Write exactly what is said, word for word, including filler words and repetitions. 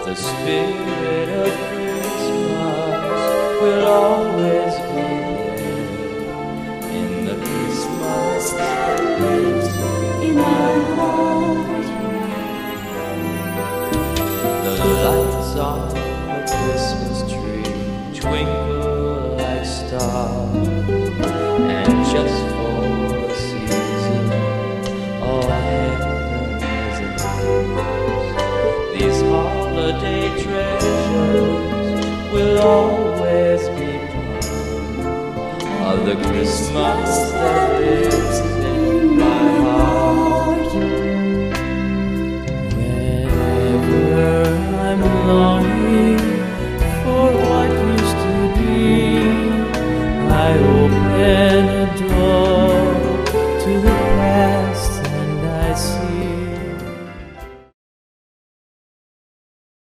The spirit of Christmas will always be there in the Christmas that lives in my heart. The lights on the Christmas tree twinkle like stars, and just for a season all heaven is ablaze. These holiday treasures will always be part of the Christmas that lives